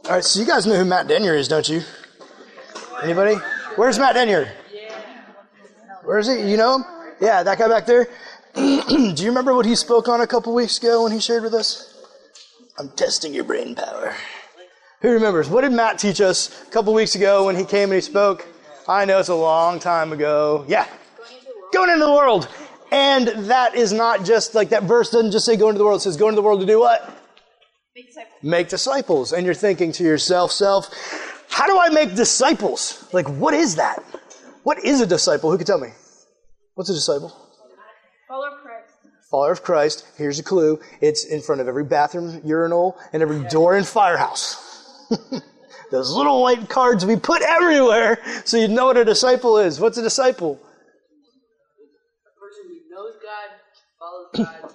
All right, so you guys know who Matt Denyer is, don't you? Anybody? Where's Matt Denyer? Where is he? You know him? Yeah, that guy back there. Do you remember what he spoke on a couple weeks ago when he shared with us? I'm testing your brain power. Who remembers? What did Matt teach us a couple weeks ago when he came and he spoke? I know it's a long time ago. Yeah. Going into the world. And that is not just like that verse doesn't just say go into the world. It says go into the world to do what? Make disciples. Make disciples. And you're thinking to yourself, how do I make disciples? Like, what is that? What is a disciple? Who can tell me? What's a disciple? Follower of Christ. Follower of Christ. Here's a clue. It's in front of every bathroom urinal and every door and firehouse. Those little white cards we put everywhere so you know what a disciple is. What's a disciple? A person who knows God, follows God,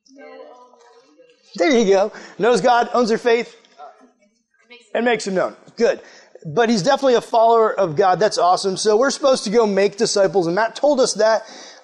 There you go. Knows God, owns their faith, and makes him known. Good. But he's definitely a follower of God. That's awesome. So we're supposed to go make disciples, and Matt told us that.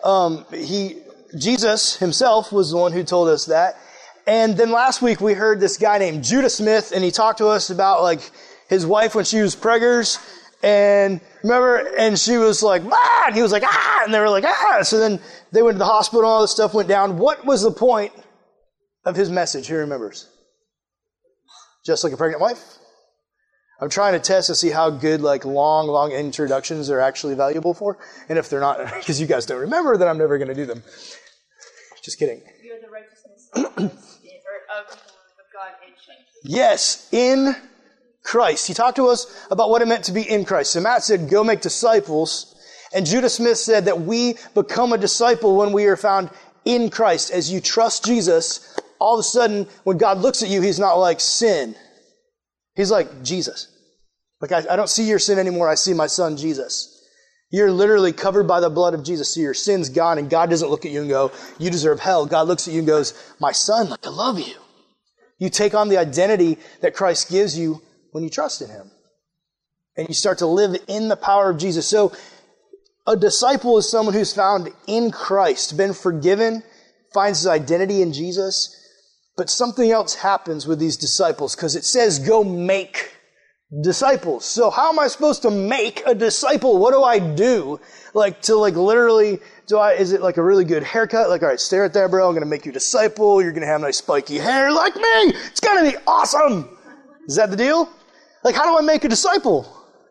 Jesus himself was the one who told us that. And then last week we heard this guy named Judah Smith, and he talked to us about like his wife when she was preggers. And remember, and she was like, ah, and he was like, ah, and they were like, ah. So then they went to the hospital and all this stuff went down. What was the point of his message? Who remembers? Just like a pregnant wife? I'm trying to test to see how good like long introductions are actually valuable for. And if they're not, because you guys don't remember, then I'm never going to do them. Just kidding. You're the righteousness of God in Christ. Yes, in Christ. He talked to us about what it meant to be in Christ. So Matt said, go make disciples. And Judah Smith said that we become a disciple when we are found in Christ. As you trust Jesus, all of a sudden, when God looks at you, he's not like sin. He's like Jesus. Like, I don't see your sin anymore. I see my son, Jesus. You're literally covered by the blood of Jesus. So your sin's gone, and God doesn't look at you and go, you deserve hell. God looks at you and goes, my son, like, I love you. You take on the identity that Christ gives you when you trust in him. And you start to live in the power of Jesus. So a disciple is someone who's found in Christ, been forgiven, finds his identity in Jesus. But something else happens with these disciples because it says go make disciples. So how am I supposed to make a disciple? What do I do? Literally, is it like a really good haircut? Like, all right, stay right there, bro. I'm going to make you a disciple. You're going to have nice spiky hair like me. It's going to be awesome. Is that the deal? Like, how do I make a disciple?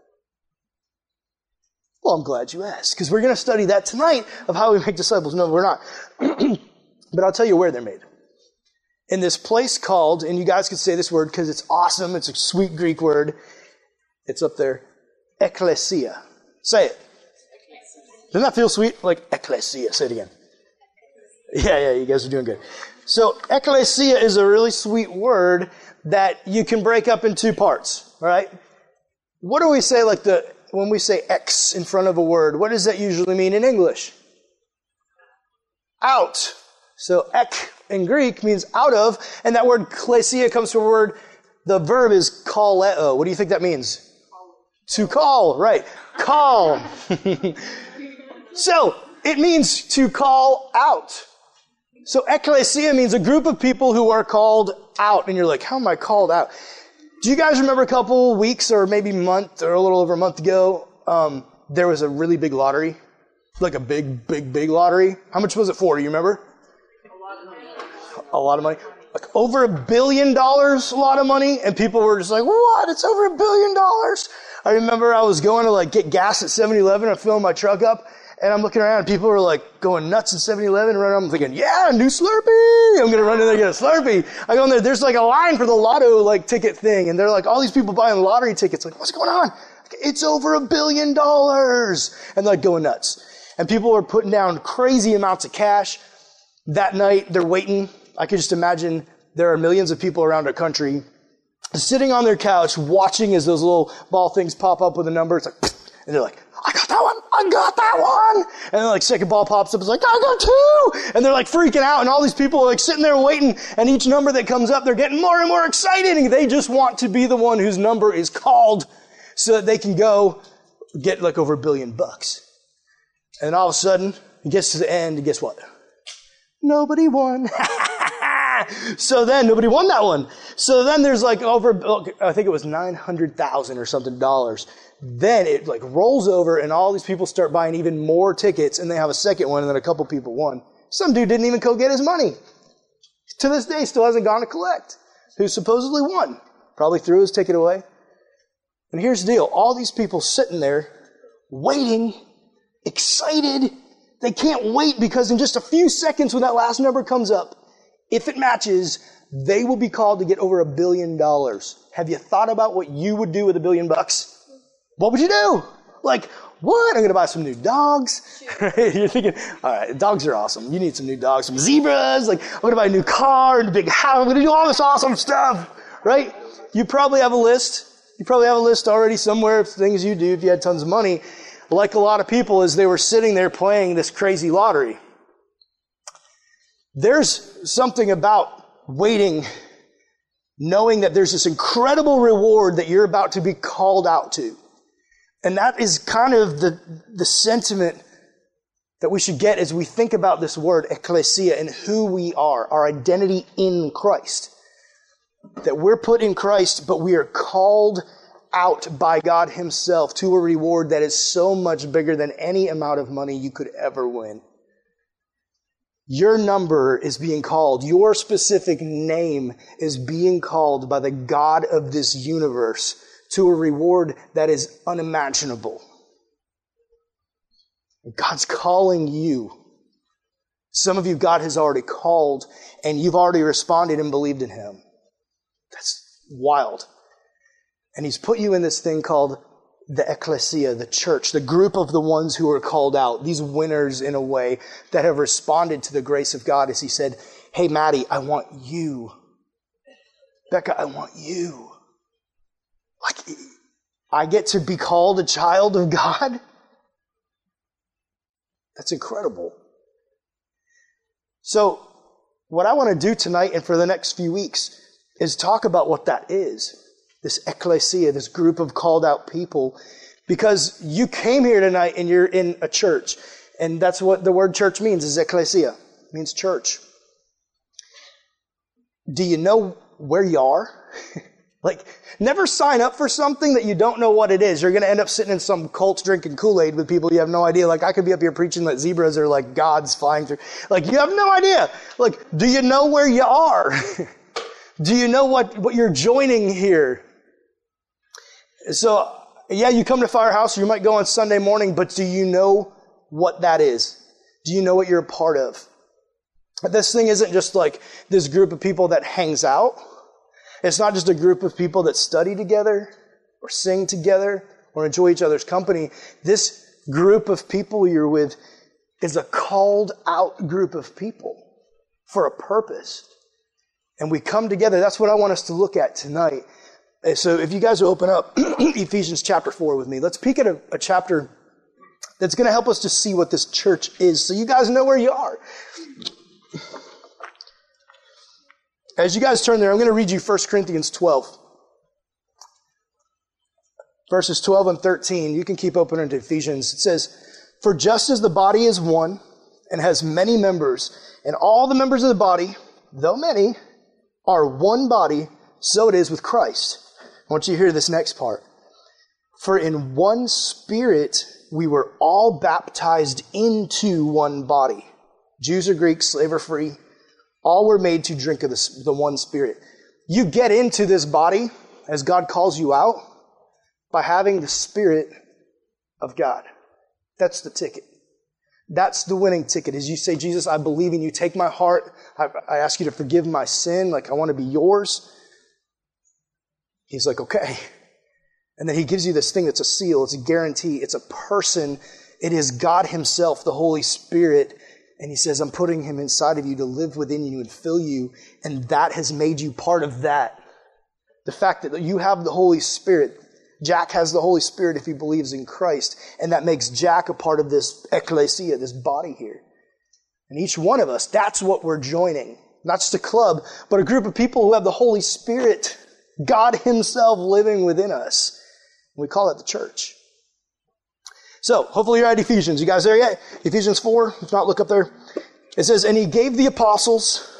Well, I'm glad you asked because we're going to study that tonight of how we make disciples. No, we're not. But I'll tell you where they're made. In this place called, and you guys can say this word because it's awesome. It's a sweet Greek word. It's up there. Ekklesia. Say it. Doesn't that feel sweet? Like ekklesia. Say it again. Yeah, you guys are doing good. So ekklesia is a really sweet word that you can break up in two parts. All right? What do we say when we say X in front of a word? What does that usually mean in English? Out. So ek in Greek means out of, and that word klesia comes from a word, the verb is kaleo. What do you think that means? To call, right. Call. So, it means to call out. So ekklesia means a group of people who are called out. And you're like, how am I called out? Do you guys remember a couple weeks or maybe month or a little over a month ago, there was a really big lottery? Like a big lottery. How much was it for? Do you remember? A lot of money. Like over $1 billion, a lot of money. And people were just like, what? It's over $1 billion. I remember I was going to get gas at 7-Eleven and filling my truck up. And I'm looking around and people were going nuts at 7-Eleven. I'm thinking, yeah, new Slurpee. I'm going to run in there and get a Slurpee. I go in there. There's a line for the lotto ticket thing. And they're all these people buying lottery tickets. What's going on? It's over $1 billion. And going nuts. And people were putting down crazy amounts of cash. That night, they're waiting. I can just imagine there are millions of people around our country sitting on their couch watching as those little ball things pop up with a number. It's and they're like, I got that one. I got that one. And then second ball pops up. It's I got two. And they're freaking out. And all these people are sitting there waiting. And each number that comes up, they're getting more and more excited. And they just want to be the one whose number is called so that they can go get over $1 billion. And all of a sudden, it gets to the end. And guess what? Nobody won. So then nobody won that one. So then there's like I think it was $900,000 or something dollars. Then it like rolls over and all these people start buying even more tickets and they have a second one and then a couple people won. Some dude didn't even go get his money. To this day still hasn't gone to collect. Who supposedly won. Probably threw his ticket away. And here's the deal. All these people sitting there waiting, excited. They can't wait because in just a few seconds when that last number comes up, if it matches, they will be called to get over $1 billion. Have you thought about what you would do with $1 billion? What would you do? Like, what? I'm going to buy some new dogs. You're thinking, all right, dogs are awesome. You need some new dogs, some zebras. Like, I'm going to buy a new car and a big house. I'm going to do all this awesome stuff, right? You probably have a list. You probably have a list already somewhere of things you do if you had tons of money. Like a lot of people as they were sitting there playing this crazy lottery. There's something about waiting, knowing that there's this incredible reward that you're about to be called out to. And that is kind of the sentiment that we should get as we think about this word, ecclesia, and who we are, our identity in Christ. That we're put in Christ, but we are called out by God Himself to a reward that is so much bigger than any amount of money you could ever win. Your number is being called. Your specific name is being called by the God of this universe to a reward that is unimaginable. God's calling you. Some of you, God has already called, and you've already responded and believed in Him. That's wild. And He's put you in this thing called the ecclesia, the church, the group of the ones who are called out, these winners in a way that have responded to the grace of God as He said, hey, Maddie, I want you. Becca, I want you. Like, I get to be called a child of God? That's incredible. So, what I want to do tonight and for the next few weeks is talk about what that is. This ecclesia, this group of called out people. Because you came here tonight and you're in a church. And that's what the word church means, is ecclesia. It means church. Do you know where you are? Like, never sign up for something that you don't know what it is. You're going to end up sitting in some cult drinking Kool-Aid with people you have no idea. Like, I could be up here preaching that zebras are like gods flying through. Like, you have no idea. Like, do you know where you are? Do you know what you're joining here? So, yeah, you come to Firehouse, you might go on Sunday morning, but do you know what that is? Do you know what you're a part of? This thing isn't just like this group of people that hangs out. It's not just a group of people that study together or sing together or enjoy each other's company. This group of people you're with is a called out group of people for a purpose. And we come together. That's what I want us to look at tonight. So if you guys will open up Ephesians chapter 4 with me, let's peek at a chapter that's going to help us to see what this church is so you guys know where you are. As you guys turn there, I'm going to read you 1 Corinthians 12. Verses 12 and 13. You can keep opening to Ephesians. It says, for just as the body is one and has many members, and all the members of the body, though many, are one body, so it is with Christ. I want you to hear this next part. For in one Spirit we were all baptized into one body. Jews or Greeks, slave or free, all were made to drink of the one Spirit. You get into this body, as God calls you out, by having the Spirit of God. That's the ticket. That's the winning ticket. As you say, Jesus, I believe in you. Take my heart. I ask you to forgive my sin. Like, I want to be yours. He's like, okay. And then He gives you this thing that's a seal. It's a guarantee. It's a person. It is God Himself, the Holy Spirit. And He says, I'm putting Him inside of you to live within you and fill you. And that has made you part of that. The fact that you have the Holy Spirit. Jack has the Holy Spirit if he believes in Christ. And that makes Jack a part of this ecclesia, this body here. And each one of us, that's what we're joining. Not just a club, but a group of people who have the Holy Spirit, God Himself living within us. We call it the church. So, hopefully you're at Ephesians. You guys there yet? Ephesians 4, if not, look up there. It says, and He gave the apostles,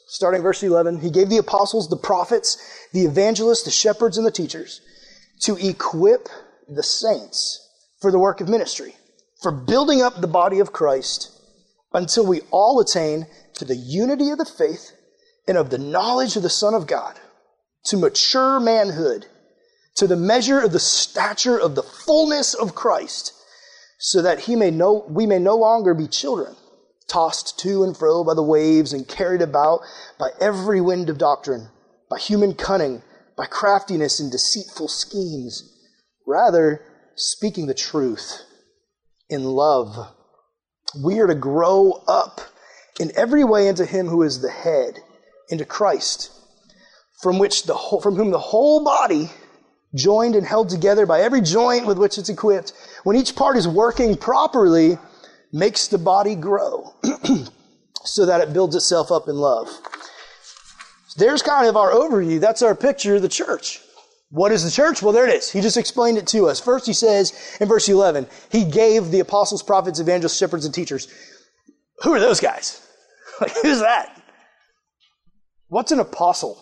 starting verse 11, he gave the apostles, the prophets, the evangelists, the shepherds, and the teachers to equip the saints for the work of ministry, for building up the body of Christ until we all attain to the unity of the faith and of the knowledge of the Son of God, to mature manhood, to the measure of the stature of the fullness of Christ, so that we may no longer be children, tossed to and fro by the waves and carried about by every wind of doctrine, by human cunning, by craftiness and deceitful schemes. Rather, speaking the truth in love, we are to grow up in every way into him who is the head, into Christ, from whom the whole body, joined and held together by every joint with which it's equipped, when each part is working properly, makes the body grow so that it builds itself up in love. There's kind of our overview. That's our picture of the church. What is the church? Well, there it is. He just explained it to us. First, he says in verse 11, he gave the apostles, prophets, evangelists, shepherds, and teachers. Who are those guys? Like, who's that? What's an apostle?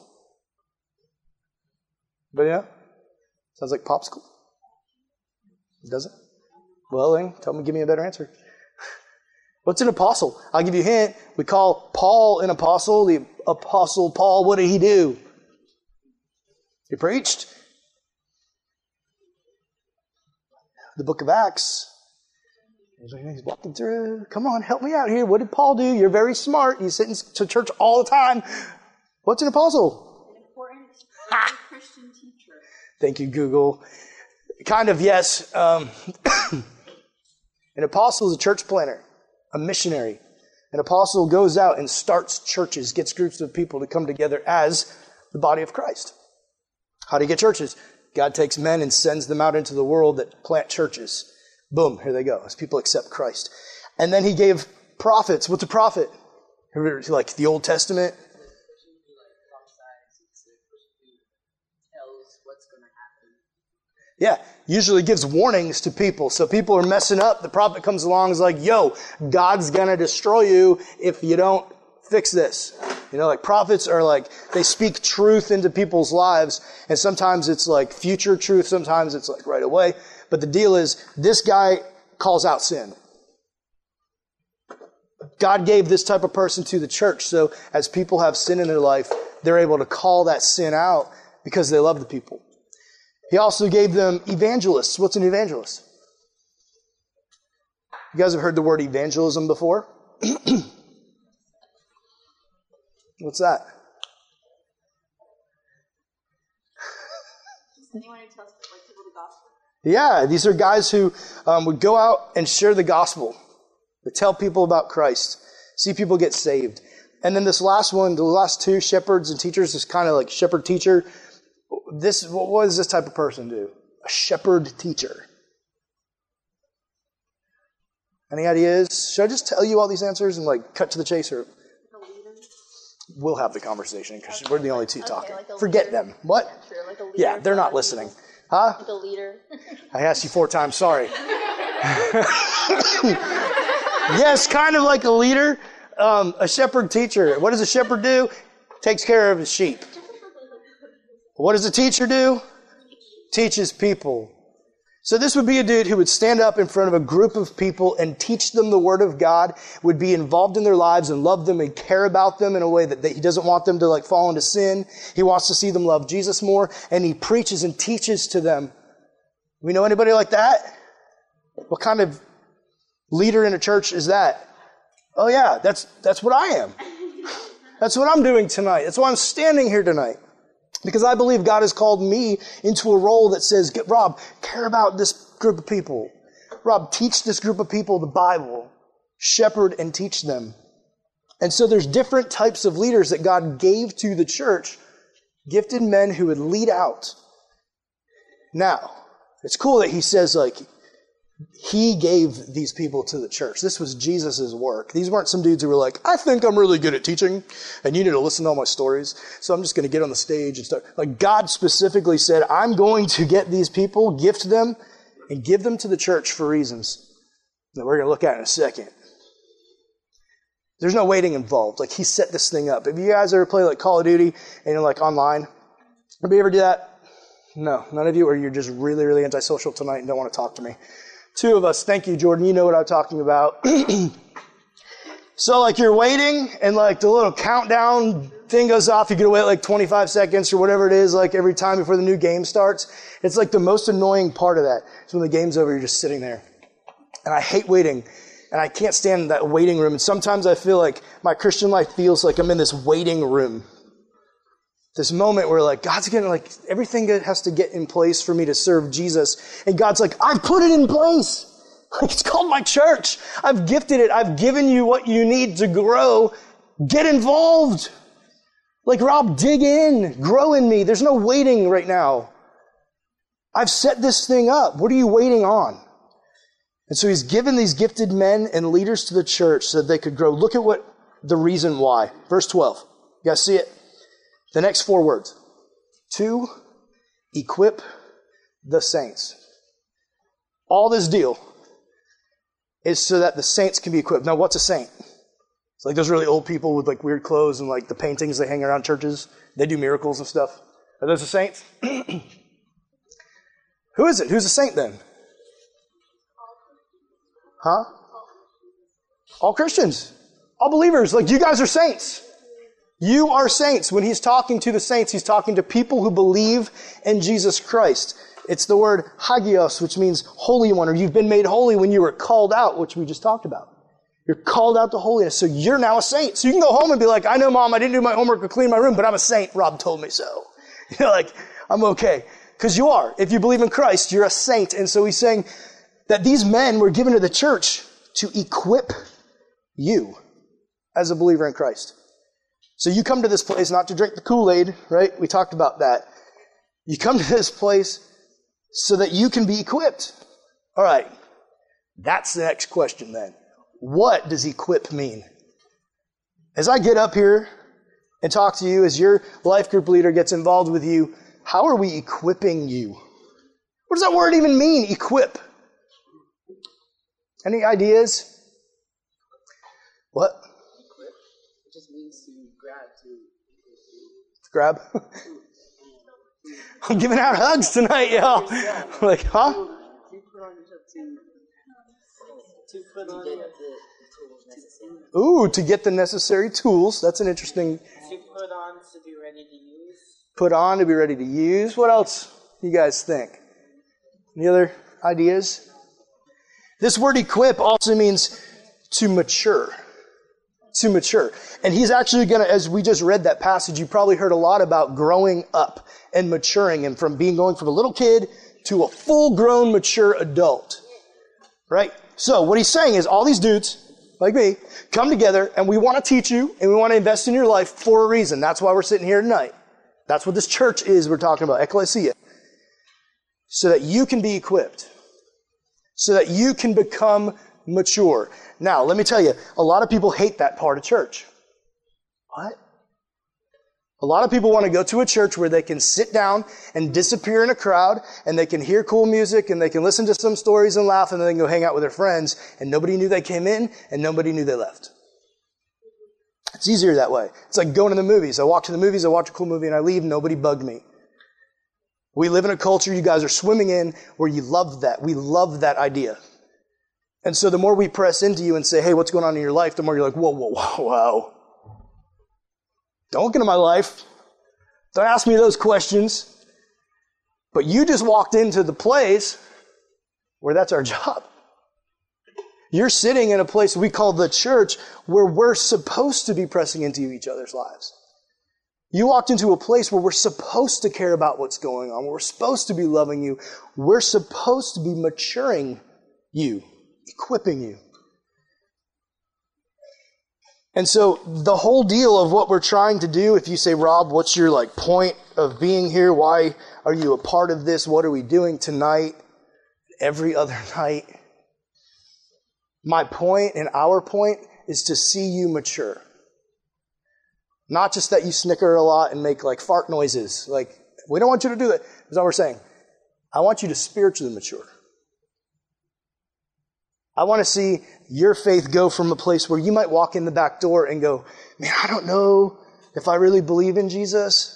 But yeah, sounds like popsicle. Does it? Well, then, give me a better answer. What's an apostle? I'll give you a hint. We call Paul an apostle. The apostle Paul, what did he do? He preached. The book of Acts. He's walking through. Come on, help me out here. What did Paul do? You're very smart. You sit to church all the time. What's an apostle? An important Christian teacher. Thank you, Google. Kind of, yes. An apostle is a church planner, a missionary. An apostle goes out and starts churches, gets groups of people to come together as the body of Christ. How do you get churches? God takes men and sends them out into the world that plant churches. Boom, here they go, as people accept Christ. And then he gave prophets. What's a prophet? Like the Old Testament? Yeah, usually gives warnings to people. So people are messing up. The prophet comes along and is like, yo, God's going to destroy you if you don't fix this. You know, like prophets are like, they speak truth into people's lives. And sometimes it's like future truth. Sometimes it's like right away. But the deal is, this guy calls out sin. God gave this type of person to the church. So as people have sin in their life, they're able to call that sin out because they love the people. He also gave them evangelists. What's an evangelist? You guys have heard the word evangelism before? What's that? Anyone who tells people the gospel? Yeah, these are guys who would go out and share the gospel. They tell people about Christ. See people get saved. And then this last one, the last two, shepherds and teachers, is kind of like shepherd teacher. What does this type of person do? A shepherd teacher. Any ideas? Should I just tell you all these answers and cut to the chase? Or we'll have the conversation because we're the only two talking. Forget them. What? Yeah, true, like a leader. Yeah, they're not listening. Huh? Like a leader. I asked you 4 times. Sorry. Yes, kind of like a leader. A shepherd teacher. What does a shepherd do? Takes care of his sheep. What does a teacher do? Teaches people. So this would be a dude who would stand up in front of a group of people and teach them the Word of God, would be involved in their lives and love them and care about them in a way that he doesn't want them to fall into sin. He wants to see them love Jesus more, and he preaches and teaches to them. We know anybody like that? What kind of leader in a church is that? Oh yeah, that's what I am. That's what I'm doing tonight. That's why I'm standing here tonight. Because I believe God has called me into a role that says, Rob, care about this group of people. Rob, teach this group of people the Bible. Shepherd and teach them. And so there's different types of leaders that God gave to the church, gifted men who would lead out. Now, it's cool that he says, he gave these people to the church. This was Jesus' work. These weren't some dudes who were like, I think I'm really good at teaching, and you need to listen to all my stories, so I'm just going to get on the stage and start. God specifically said, I'm going to get these people, gift them, and give them to the church for reasons that we're going to look at in a second. There's no waiting involved. Like, he set this thing up. Have you guys ever played like Call of Duty and you're like online? Have you ever do that? No, none of you? Or you're just really, really antisocial tonight and don't want to talk to me? 2 of us. Thank you, Jordan. You know what I'm talking about. So like you're waiting and like the little countdown thing goes off. You get to wait like 25 seconds or whatever it is, like every time before the new game starts. It's like the most annoying part of that. So when the game's over, you're just sitting there. And I hate waiting. And I can't stand that waiting room. And sometimes I feel like my Christian life feels like I'm in this waiting room. This moment where like God's getting like everything has to get in place for me to serve Jesus. And God's like, I've put it in place. Like, it's called my church. I've gifted it. I've given you what you need to grow. Get involved. Like, Rob, dig in. Grow in me. There's no waiting right now. I've set this thing up. What are you waiting on? And so he's given these gifted men and leaders to the church so that they could grow. Look at what the reason why. Verse 12. You guys see it? The next 4 words. To equip the saints. All this deal is so that the saints can be equipped. Now, what's a saint? It's like those really old people with like weird clothes and like the paintings they hang around churches. They do miracles and stuff. Are those the saints? Who is it? Who's a saint then? Huh? All Christians. All believers. Like, you guys are saints. You are saints. When he's talking to the saints, he's talking to people who believe in Jesus Christ. It's the word hagios, which means holy one, or you've been made holy when you were called out, which we just talked about. You're called out to holiness, so you're now a saint. So you can go home and be like, I know, Mom, I didn't do my homework or clean my room, but I'm a saint. Rob told me so. You're like, I'm okay. Because you are. If you believe in Christ, you're a saint. And so he's saying that these men were given to the church to equip you as a believer in Christ. So you come to this place not to drink the Kool-Aid, right? We talked about that. You come to this place so that you can be equipped. All right. That's the next question then. What does equip mean? As I get up here and talk to you, as your life group leader gets involved with you, how are we equipping you? What does that word even mean, equip? Any ideas? What? It just means to grab, Grab? I'm giving out hugs tonight, y'all. Like, huh? You put on yourself to put on the tools necessary. Ooh, to get the necessary tools. That's an interesting... To put on to be ready to use. Put on to be ready to use. What else do you guys think? Any other ideas? This word equip also means to mature. To mature. And he's actually going to, as we just read that passage, you probably heard a lot about growing up and maturing and from going from a little kid to a full-grown, mature adult. Right? So what he's saying is all these dudes, like me, come together and we want to teach you and we want to invest in your life for a reason. That's why we're sitting here tonight. That's what this church is we're talking about, ecclesia. So that you can be equipped. So that you can become mature. Now, let me tell you, a lot of people hate that part of church. What? A lot of people want to go to a church where they can sit down and disappear in a crowd and they can hear cool music and they can listen to some stories and laugh and then they can go hang out with their friends and nobody knew they came in and nobody knew they left. It's easier that way. It's like going to the movies. I walk to the movies, I watch a cool movie and I leave, nobody bugged me. We live in a culture you guys are swimming in where you love that. We love that idea. And so the more we press into you and say, hey, what's going on in your life? The more you're like, whoa, whoa, whoa, whoa. Don't get into my life. Don't ask me those questions. But you just walked into the place where that's our job. You're sitting in a place we call the church where we're supposed to be pressing into each other's lives. You walked into a place where we're supposed to care about what's going on. We're supposed to be loving you. We're supposed to be maturing you, equipping you. And so the whole deal of what we're trying to do, if you say, Rob, what's your point of being here? Why are you a part of this? What are we doing tonight? Every other night? My point and our point is to see you mature. Not just that you snicker a lot and make fart noises. We don't want you to do that. That's all we're saying. I want you to spiritually mature. I want to see your faith go from a place where you might walk in the back door and go, man, I don't know if I really believe in Jesus.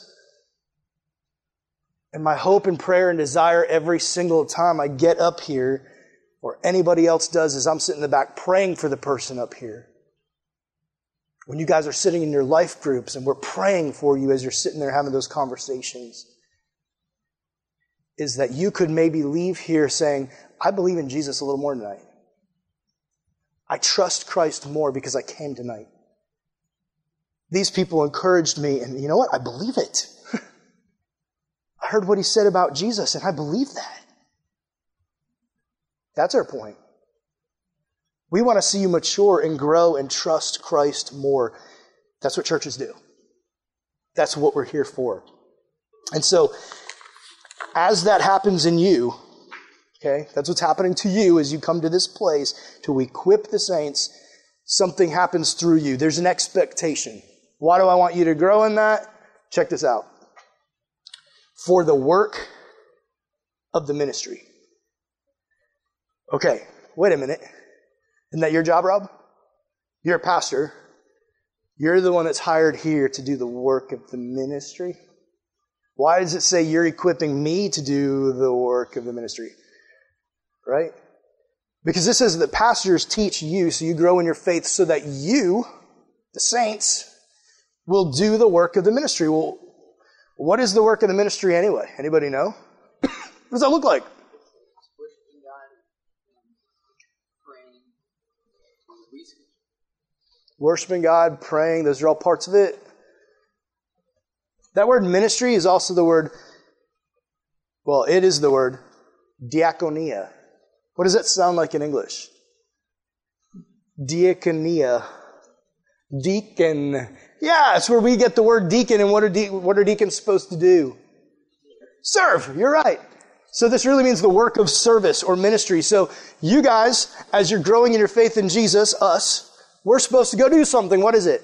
And my hope and prayer and desire every single time I get up here, or anybody else does, is I'm sitting in the back praying for the person up here. When you guys are sitting in your life groups and we're praying for you as you're sitting there having those conversations, is that you could maybe leave here saying, I believe in Jesus a little more tonight. I trust Christ more because I came tonight. These people encouraged me, and you know what? I believe it. I heard what he said about Jesus, and I believe that. That's our point. We want to see you mature and grow and trust Christ more. That's what churches do. That's what we're here for. And so, as that happens in you, okay, that's what's happening to you as you come to this place to equip the saints, something happens through you. There's an expectation. Why do I want you to grow in that? Check this out. For the work of the ministry. Okay, wait a minute. Isn't that your job, Rob? You're a pastor. You're the one that's hired here to do the work of the ministry. Why does it say you're equipping me to do the work of the ministry? Right? Because this says that pastors teach you so you grow in your faith so that you, the saints, will do the work of the ministry. Well, what is the work of the ministry anyway? Anybody know? What does that look like? Worshiping God, praying, those are all parts of it. That word ministry is also the word, well, it is the word diakonia. What does that sound like in English? Diakonia. Deacon. Yeah, it's where we get the word deacon. And what are deacons supposed to do? Serve. You're right. So this really means the work of service or ministry. So you guys, as you're growing in your faith in Jesus, us, we're supposed to go do something. What is it?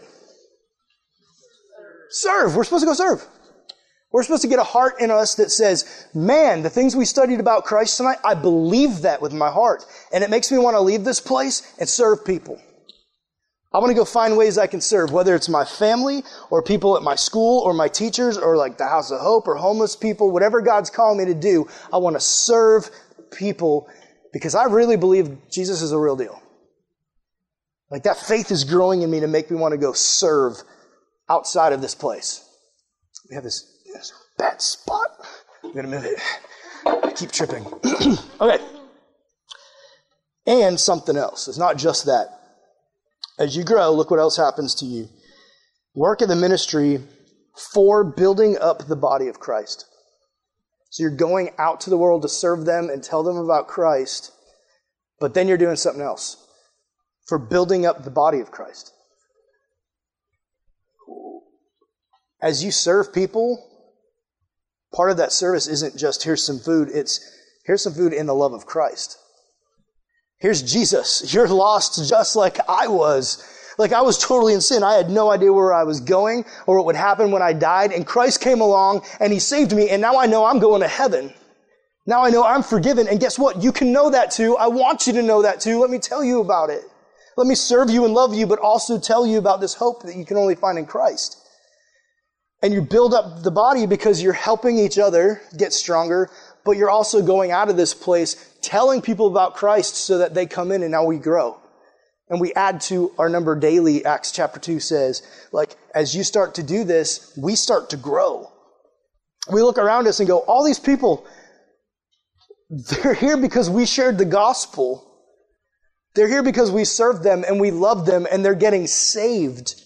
Serve. We're supposed to go serve. We're supposed to get a heart in us that says, man, the things we studied about Christ tonight, I believe that with my heart. And it makes me want to leave this place and serve people. I want to go find ways I can serve, whether it's my family or people at my school or my teachers or like the House of Hope or homeless people, whatever God's calling me to do, I want to serve people because I really believe Jesus is a real deal. Like that faith is growing in me to make me want to go serve outside of this place. We have this bad spot. I'm going to move it. I keep tripping. Okay. And something else. It's not just that. As you grow, look what else happens to you. Work in the ministry for building up the body of Christ. So you're going out to the world to serve them and tell them about Christ, but then you're doing something else for building up the body of Christ. As you serve people, part of that service isn't just here's some food, it's here's some food in the love of Christ. Here's Jesus. You're lost just like I was. Like I was totally in sin. I had no idea where I was going or what would happen when I died. And Christ came along and He saved me. And now I know I'm going to heaven. Now I know I'm forgiven. And guess what? You can know that too. I want you to know that too. Let me tell you about it. Let me serve you and love you, but also tell you about this hope that you can only find in Christ. And you build up the body because you're helping each other get stronger, but you're also going out of this place telling people about Christ so that they come in and now we grow. And we add to our number daily, Acts chapter 2 says, like, as you start to do this, we start to grow. We look around us and go, all these people, they're here because we shared the gospel. They're here because we served them and we loved them and they're getting saved.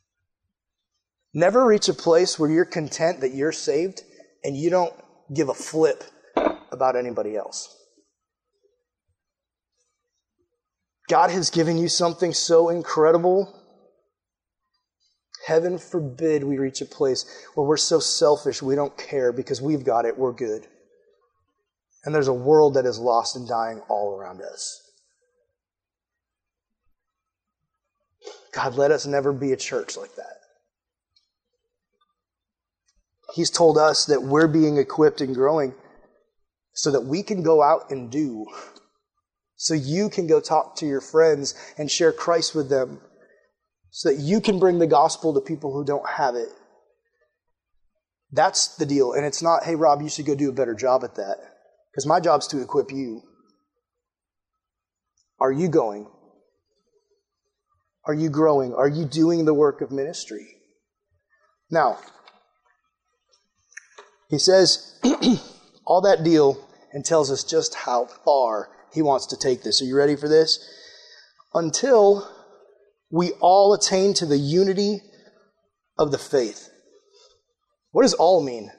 Never reach a place where you're content that you're saved and you don't give a flip about anybody else. God has given you something so incredible. Heaven forbid we reach a place where we're so selfish we don't care because we've got it, we're good. And there's a world that is lost and dying all around us. God, let us never be a church like that. He's told us that we're being equipped and growing so that we can go out and do. so you can go talk to your friends and share Christ with them, so that you can bring the gospel to people who don't have it. That's the deal. And it's not, hey, Rob, you should go do a better job at that. Because my job's to equip you. Are you going? Are you growing? Are you doing the work of ministry? Now, he says all that deal and tells us just how far he wants to take this. Are you ready for this? Until we all attain to the unity of the faith. What does all mean?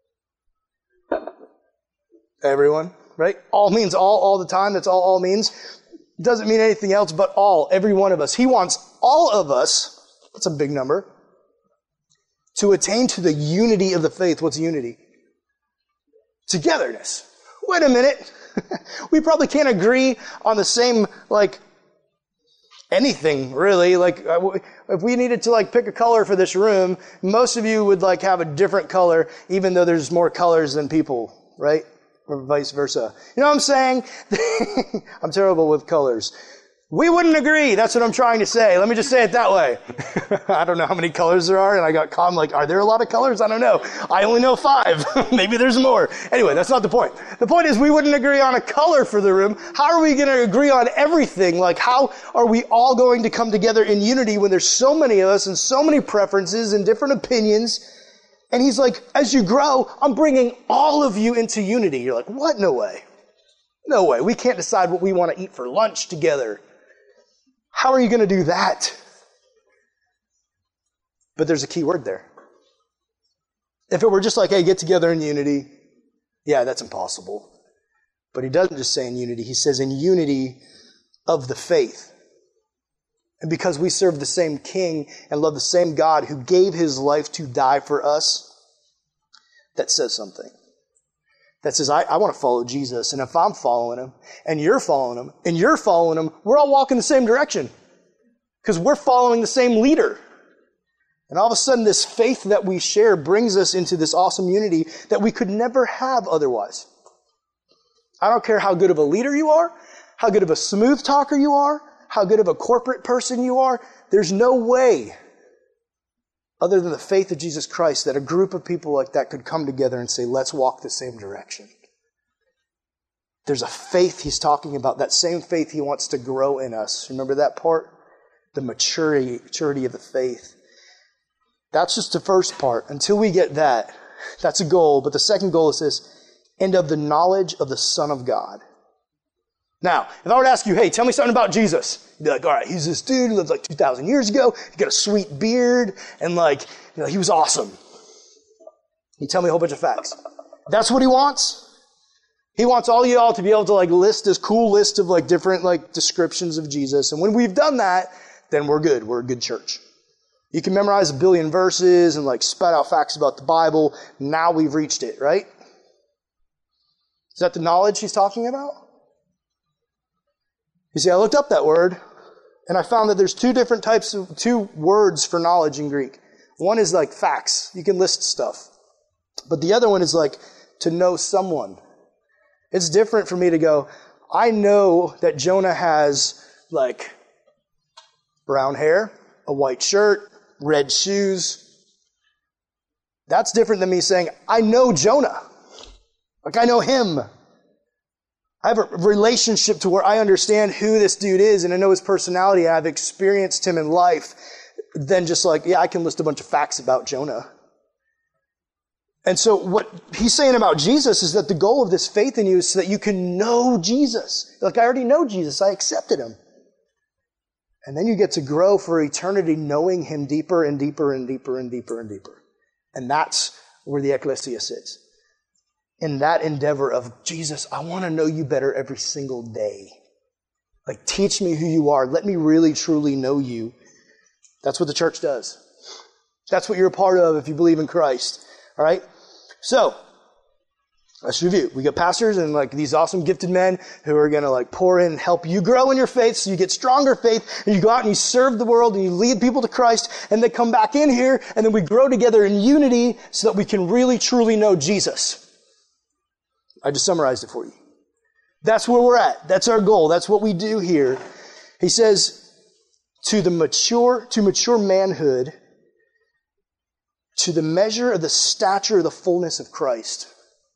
Everyone, right? All means all the time. That's all means. It doesn't mean anything else but all, every one of us. He wants all of us, that's a big number, to attain to the unity of the faith. What's unity? Togetherness. Wait a minute. We probably can't agree on the same, anything, really. If we needed to, pick a color for this room, most of you would, have a different color, even though there's more colors than people, right? Or vice versa. You know what I'm saying? I'm terrible with colors. We wouldn't agree. That's what I'm trying to say. Let me just say it that way. I don't know how many colors there are, and I got caught. I'm like, are there a lot of colors? I don't know. I only know 5. Maybe there's more. Anyway, that's not the point. The point is we wouldn't agree on a color for the room. How are we going to agree on everything? How are we all going to come together in unity when there's so many of us and so many preferences and different opinions? And he's like, as you grow, I'm bringing all of you into unity. You're like, what? No way. No way. We can't decide what we want to eat for lunch together. How are you going to do that? But there's a key word there. If it were just hey, get together in unity, yeah, that's impossible. But he doesn't just say in unity. He says in unity of the faith. And because we serve the same King and love the same God who gave his life to die for us, that says something. That says, I want to follow Jesus, and if I'm following him, and you're following him, and you're following him, we're all walking the same direction. Because we're following the same leader. And all of a sudden, this faith that we share brings us into this awesome unity that we could never have otherwise. I don't care how good of a leader you are, how good of a smooth talker you are, how good of a corporate person you are. There's no way, other than the faith of Jesus Christ, that a group of people like that could come together and say, let's walk the same direction. There's a faith he's talking about, that same faith he wants to grow in us. Remember that part? The maturity of the faith. That's just the first part. Until we get that, that's a goal. But the second goal is this, and of the knowledge of the Son of God. Now, if I were to ask you, hey, tell me something about Jesus, you'd be like, all right, he's this dude who lived 2,000 years ago. He got a sweet beard, and he was awesome. You tell me a whole bunch of facts. That's what he wants. He wants all y'all to be able to list this cool list of different descriptions of Jesus. And when we've done that, then we're good. We're a good church. You can memorize 1 billion verses and spout out facts about the Bible. Now we've reached it, right? Is that the knowledge he's talking about? You see, I looked up that word, and I found that there's two words for knowledge in Greek. One is facts. You can list stuff. But the other one is to know someone. It's different for me to go, I know that Jonah has brown hair, a white shirt, red shoes. That's different than me saying, I know Jonah. I know him. I have a relationship to where I understand who this dude is and I know his personality. I've experienced him in life. Than just I can list a bunch of facts about Jonah. And so what he's saying about Jesus is that the goal of this faith in you is so that you can know Jesus. I already know Jesus. I accepted him. And then you get to grow for eternity knowing him deeper and deeper and deeper and deeper and deeper. And that's where the ecclesia sits. In that endeavor of, Jesus, I want to know you better every single day. Teach me who you are. Let me really, truly know you. That's what the church does. That's what you're a part of if you believe in Christ. All right? So, let's review. We got pastors and these awesome gifted men who are going to pour in and help you grow in your faith so you get stronger faith and you go out and you serve the world and you lead people to Christ and they come back in here and then we grow together in unity so that we can really, truly know Jesus. I just summarized it for you. That's where we're at. That's our goal. That's what we do here. He says, to mature manhood, to the measure of the stature of the fullness of Christ.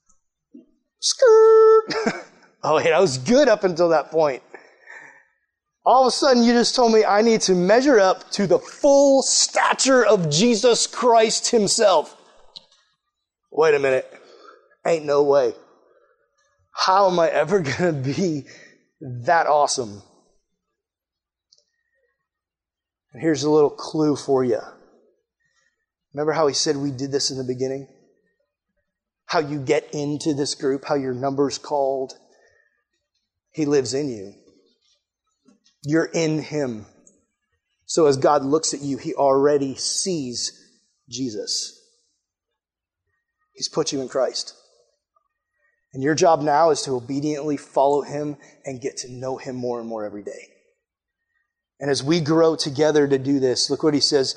Skirt! Oh, hey, that was good up until that point. All of a sudden, you just told me I need to measure up to the full stature of Jesus Christ himself. Wait a minute. Ain't no way. How am I ever going to be that awesome? And here's a little clue for you. Remember how he said we did this in the beginning? How you get into this group, how your number's called. He lives in you. You're in him. So as God looks at you, he already sees Jesus. He's put you in Christ. And your job now is to obediently follow him and get to know him more and more every day. And as we grow together to do this, look what he says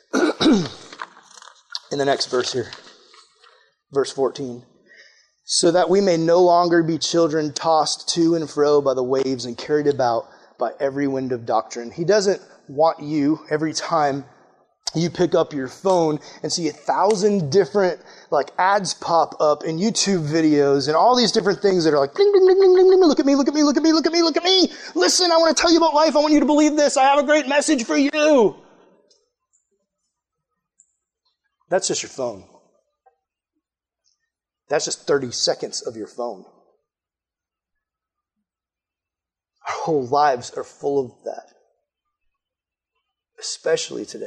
in the next verse here. Verse 14. So that we may no longer be children tossed to and fro by the waves and carried about by every wind of doctrine. He doesn't want you, every time you pick up your phone and see 1,000 different ads pop up in YouTube videos and all these different things that are like, bling, bling, bling, bling, bling, bling, look at me, look at me, look at me, look at me, look at me. Listen, I want to tell you about life. I want you to believe this. I have a great message for you. That's just your phone. That's just 30 seconds of your phone. Our whole lives are full of that. Especially today.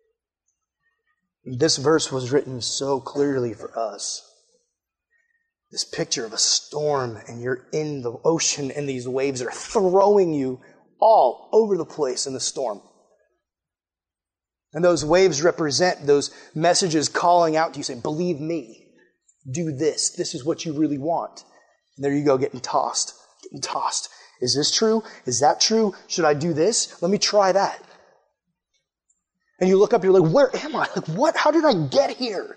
This verse was written so clearly for us. This picture of a storm and you're in the ocean and these waves are throwing you all over the place in the storm. And those waves represent those messages calling out to you saying, believe me. Do this. This is what you really want. And there you go, getting tossed. Is this true? Is that true? Should I do this? Let me try that. And you look up, you're like, where am I? What? How did I get here?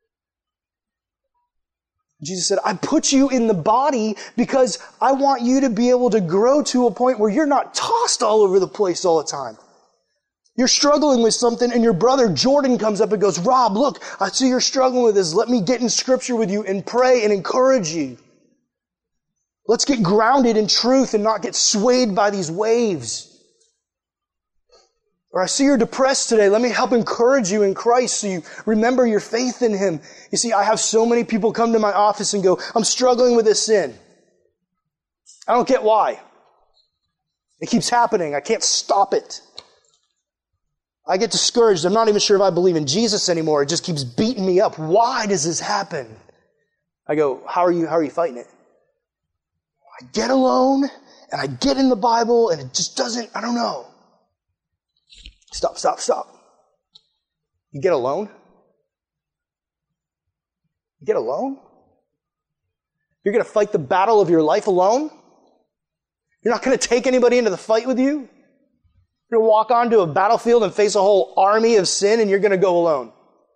Jesus said, I put you in the body because I want you to be able to grow to a point where you're not tossed all over the place all the time. You're struggling with something and your brother Jordan comes up and goes, Rob, look, I see you're struggling with this. Let me get in scripture with you and pray and encourage you. Let's get grounded in truth and not get swayed by these waves. Or I see you're depressed today. Let me help encourage you in Christ so you remember your faith in him. You see, I have so many people come to my office and go, I'm struggling with this sin. I don't get why. It keeps happening. I can't stop it. I get discouraged. I'm not even sure if I believe in Jesus anymore. It just keeps beating me up. Why does this happen? I go, how are you fighting it? I get alone and I get in the Bible and it just doesn't, I don't know. Stop. You get alone? You get alone? You're going to fight the battle of your life alone? You're not going to take anybody into the fight with you? You're going to walk onto a battlefield and face a whole army of sin and you're going to go alone.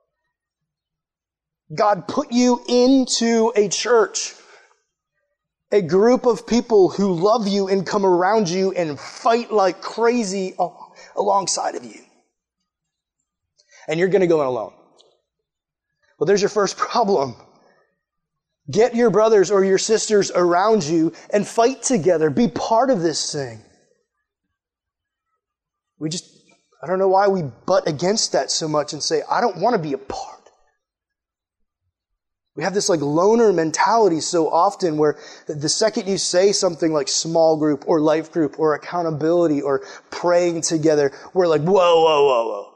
God put you into a church, a group of people who love you and come around you and fight like crazy alongside of you. And you're going to go in alone. Well, there's your first problem. Get your brothers or your sisters around you and fight together. Be part of this thing. I don't know why we butt against that so much and say, I don't want to be a part. We have this loner mentality so often where the second you say something like small group or life group or accountability or praying together, we're like, whoa.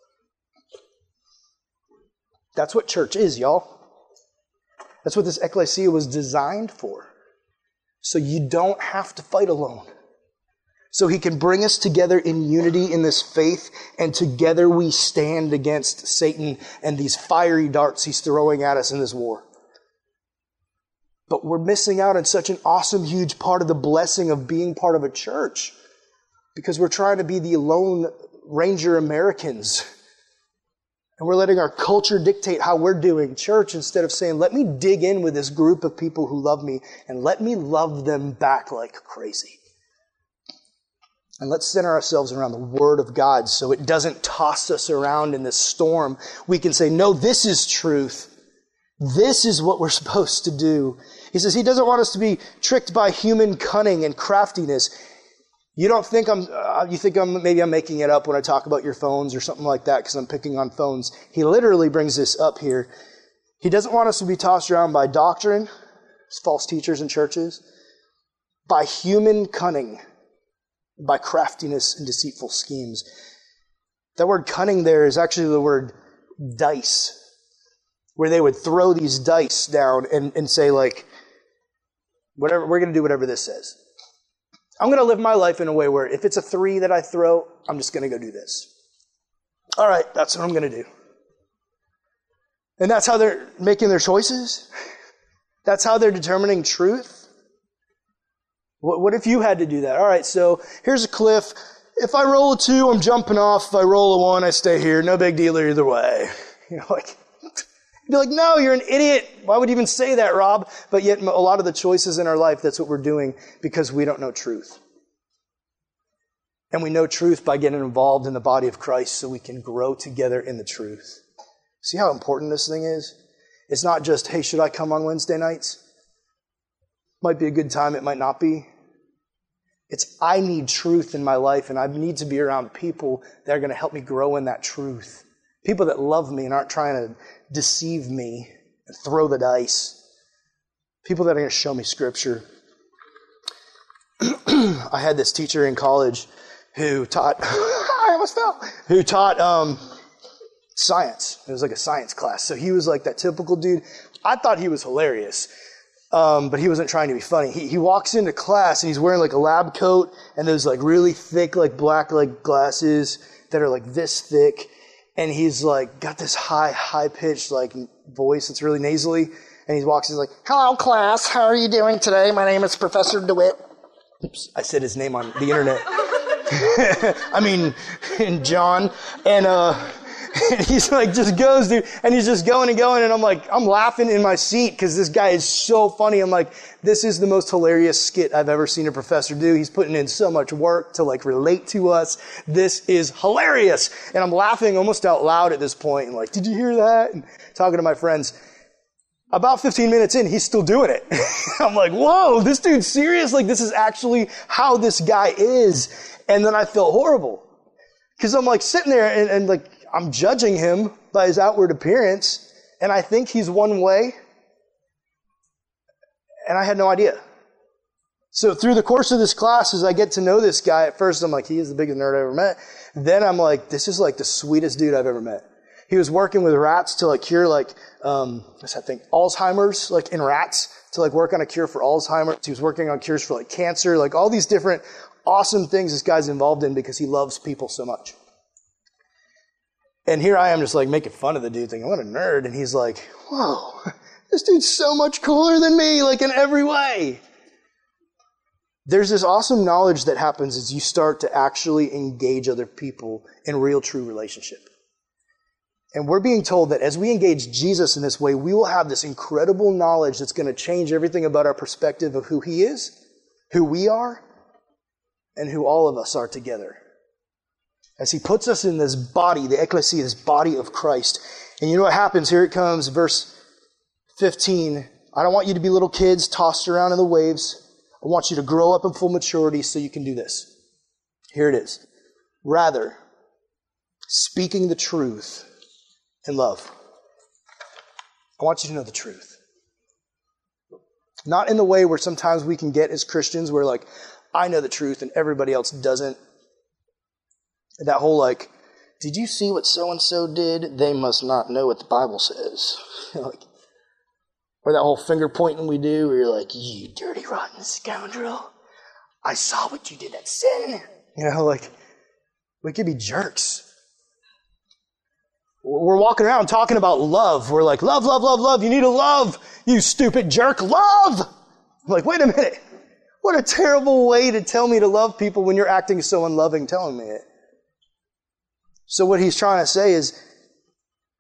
That's what church is, y'all. That's what this ecclesia was designed for. So you don't have to fight alone. So he can bring us together in unity in this faith, and together we stand against Satan and these fiery darts he's throwing at us in this war. But we're missing out on such an awesome, huge part of the blessing of being part of a church because we're trying to be the Lone Ranger Americans. And we're letting our culture dictate how we're doing church instead of saying, let me dig in with this group of people who love me and let me love them back like crazy. And let's center ourselves around the Word of God so it doesn't toss us around in this storm. We can say, no, this is truth. This is what we're supposed to do. He says he doesn't want us to be tricked by human cunning and craftiness. You don't think you think maybe I'm making it up when I talk about your phones or something like that because I'm picking on phones. He literally brings this up here. He doesn't want us to be tossed around by doctrine, false teachers in churches, by human cunning, by craftiness and deceitful schemes. That word cunning there is actually the word dice, where they would throw these dice down and say like, whatever, we're going to do whatever this says. I'm going to live my life in a way where if it's a 3 that I throw, I'm just going to go do this. All right, that's what I'm going to do. And that's how they're making their choices? That's how they're determining truth? What if you had to do that? All right, so here's a cliff. If I roll a 2, I'm jumping off. If I roll a 1, I stay here. No big deal either way. You know, like, you'd be like, no, you're an idiot. Why would you even say that, Rob? But yet a lot of the choices in our life, that's what we're doing because we don't know truth. And we know truth by getting involved in the body of Christ so we can grow together in the truth. See how important this thing is? It's not just, hey, should I come on Wednesday nights? Might be a good time, it might not be. It's I need truth in my life and I need to be around people that are going to help me grow in that truth. People that love me and aren't trying to deceive me and throw the dice. People that are going to show me Scripture. I had this teacher in college who taught, I almost fell, who taught science. It was like a science class. So he was like that typical dude. I thought he was hilarious, but he wasn't trying to be funny. He walks into class and he's wearing like a lab coat and those like really thick like black like glasses that are like this thick. And he's like got this high-pitched like voice that's really nasally. And he walks in like, hello class, how are you doing today? My name is Professor DeWitt. Oops, I said his name on the internet. I mean, John. And he's like, just goes, dude. And he's just going and going. And I'm like, I'm laughing in my seat because this guy is so funny. I'm like, this is the most hilarious skit I've ever seen a professor do. He's putting in so much work to like relate to us. This is hilarious. And I'm laughing almost out loud at this point. And like, did you hear that? And talking to my friends. About 15 minutes in, he's still doing it. I'm like, whoa, this dude's serious? Like, this is actually how this guy is. And then I felt horrible. Because I'm like sitting there and like, I'm judging him by his outward appearance, and I think he's one way, and I had no idea. So through the course of this class, as I get to know this guy, at first I'm like, he is the biggest nerd I ever met. Then I'm like, this is like the sweetest dude I've ever met. He was working with rats to like cure like, what's that thing? Alzheimer's, like in rats, to like work on a cure for Alzheimer's. He was working on cures for like cancer, like all these different awesome things this guy's involved in because he loves people so much. And here I am just like making fun of the dude thinking, what a nerd. And he's like, whoa, this dude's so much cooler than me, like in every way. There's this awesome knowledge that happens as you start to actually engage other people in real, true relationship. And we're being told that as we engage Jesus in this way, we will have this incredible knowledge that's going to change everything about our perspective of who He is, who we are, and who all of us are together. As He puts us in this body, the ecclesia, this body of Christ. And you know what happens? Here it comes, verse 15. I don't want you to be little kids tossed around in the waves. I want you to grow up in full maturity so you can do this. Here it is. Rather, speaking the truth in love. I want you to know the truth. Not in the way where sometimes we can get as Christians where like, I know the truth and everybody else doesn't. That whole like, did you see what so-and-so did? They must not know what the Bible says. Like, or that whole finger pointing we do where you're like, you dirty, rotten scoundrel. I saw what you did, that's sin. You know, like, we could be jerks. We're walking around talking about love. We're like, love, love, love, love. You need to love, you stupid jerk. Love! I'm like, wait a minute. What a terrible way to tell me to love people when you're acting so unloving telling me it. So what he's trying to say is,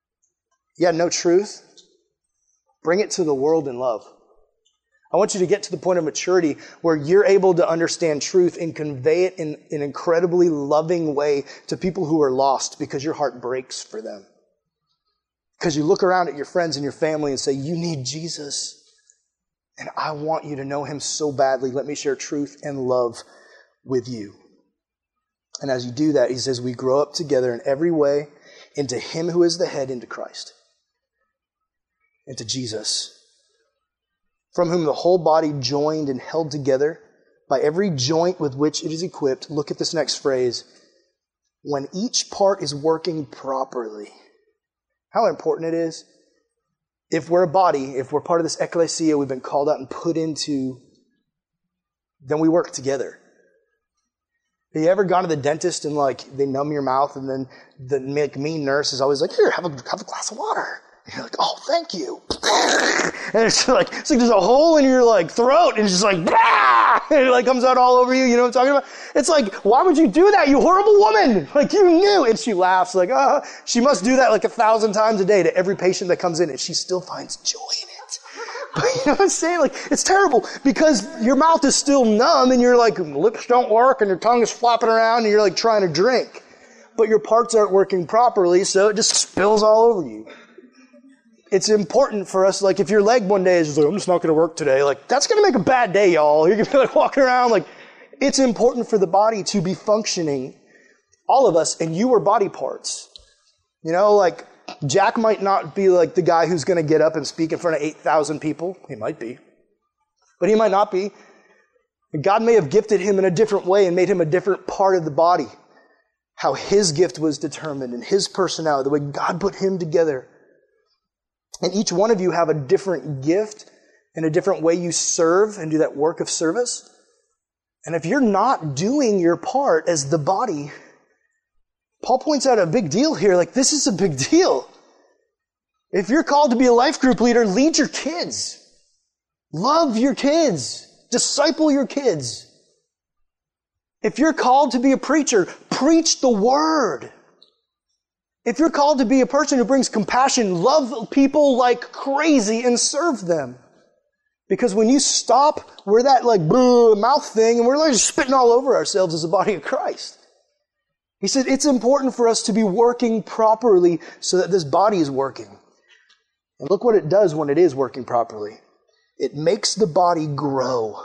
Yeah, no truth. Bring it to the world in love. I want you to get to the point of maturity where you're able to understand truth and convey it in an incredibly loving way to people who are lost because your heart breaks for them. Because you look around at your friends and your family and say, you need Jesus. And I want you to know him so badly. Let me share truth and love with you. And as you do that, he says, we grow up together in every way into him who is the head, into Christ. Into Jesus. From whom the whole body joined and held together by every joint with which it is equipped. Look at this next phrase. When each part is working properly. How important it is. If we're a body, if we're part of this ecclesia we've been called out and put into, then we work together. Have you ever gone to the dentist and they numb your mouth and then the mean nurse is always like, here, have a glass of water. And you're like, oh, thank you. And it's like there's a hole in your throat and it's just like, bah! And it comes out all over you. You know what I'm talking about? It's like, why would you do that, you horrible woman? You knew. And she laughs she must do that 1,000 times a day to every patient that comes in and she still finds joy in it. But you know what I'm saying? It's terrible because your mouth is still numb and your lips don't work and your tongue is flopping around and you're trying to drink. But your parts aren't working properly, so it just spills all over you. It's important for us, if your leg one day is just I'm just not going to work today, that's going to make a bad day, y'all. You're going to be walking around it's important for the body to be functioning, all of us, and you are body parts. Jack might not be the guy who's going to get up and speak in front of 8,000 people. He might be. But he might not be. And God may have gifted him in a different way and made him a different part of the body. How his gift was determined and his personality, the way God put him together. And each one of you have a different gift and a different way you serve and do that work of service. And if you're not doing your part as the body, Paul points out a big deal here. This is a big deal. If you're called to be a life group leader, lead your kids. Love your kids. Disciple your kids. If you're called to be a preacher, preach the word. If you're called to be a person who brings compassion, love people like crazy and serve them. Because when you stop, we're that mouth thing and we're just spitting all over ourselves as a body of Christ. He said it's important for us to be working properly so that this body is working. And look what it does when it is working properly. It makes the body grow.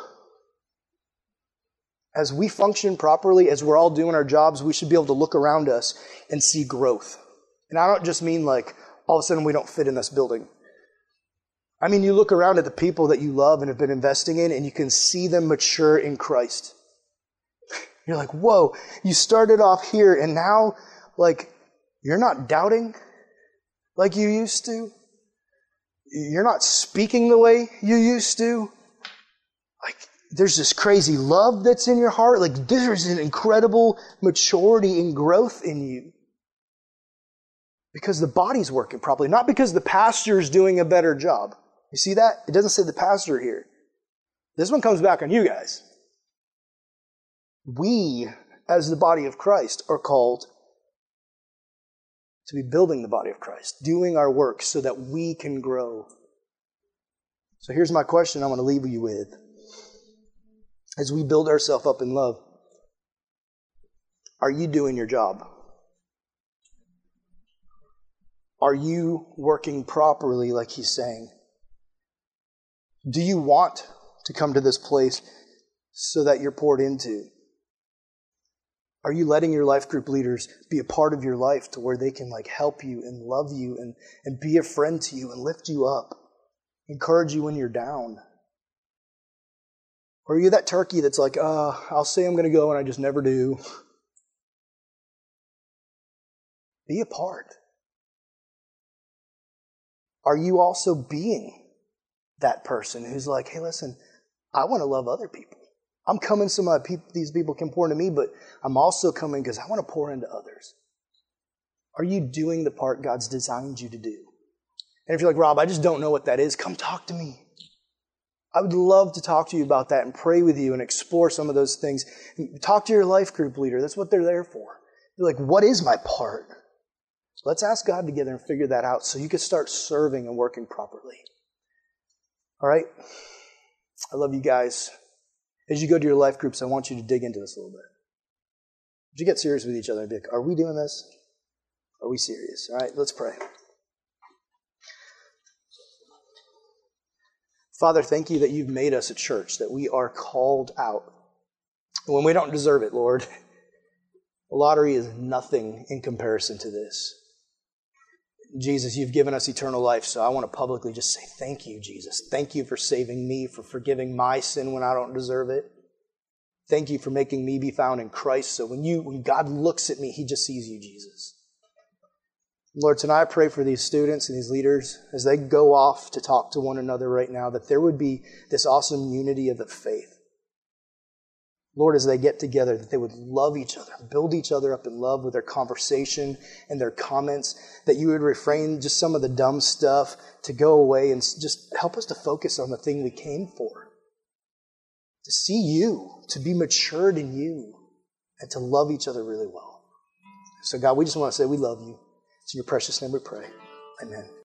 As we function properly, as we're all doing our jobs, we should be able to look around us and see growth. And I don't just mean all of a sudden we don't fit in this building. I mean, you look around at the people that you love and have been investing in and you can see them mature in Christ. You're like, whoa, you started off here and now, you're not doubting like you used to. You're not speaking the way you used to. There's this crazy love that's in your heart. There's an incredible maturity and growth in you. Because the body's working properly, not because the pastor's doing a better job. You see that? It doesn't say the pastor here. This one comes back on you guys. We, as the body of Christ, are called to be building the body of Christ, doing our work so that we can grow. So here's my question I want to leave you with. As we build ourselves up in love, are you doing your job? Are you working properly like he's saying? Do you want to come to this place so that you're poured into? Are you letting your life group leaders be a part of your life to where they can help you and love you and be a friend to you and lift you up, encourage you when you're down? Or are you that turkey that's I'll say I'm going to go and I just never do? Be a part. Are you also being that person who's hey, listen, I want to love other people. I'm coming so these people can pour into me, but I'm also coming because I want to pour into others. Are you doing the part God's designed you to do? And if you're Rob, I just don't know what that is, come talk to me. I would love to talk to you about that and pray with you and explore some of those things. Talk to your life group leader. That's what they're there for. You're what is my part? Let's ask God together and figure that out so you can start serving and working properly. All right? I love you guys. As you go to your life groups, I want you to dig into this a little bit. Would you get serious with each other and be like, are we doing this? Are we serious? All right, let's pray. Father, thank you that you've made us a church, that we are called out. When we don't deserve it, Lord, the lottery is nothing in comparison to this. Jesus, you've given us eternal life, so I want to publicly just say thank you, Jesus. Thank you for saving me, for forgiving my sin when I don't deserve it. Thank you for making me be found in Christ, so when God looks at me, he just sees you, Jesus. Lord, tonight I pray for these students and these leaders as they go off to talk to one another right now, that there would be this awesome unity of the faith. Lord, as they get together, that they would love each other, build each other up in love with their conversation and their comments, that you would refrain just some of the dumb stuff to go away and just help us to focus on the thing we came for. To see you, to be matured in you, and to love each other really well. So God, we just want to say we love you. It's in your precious name we pray. Amen.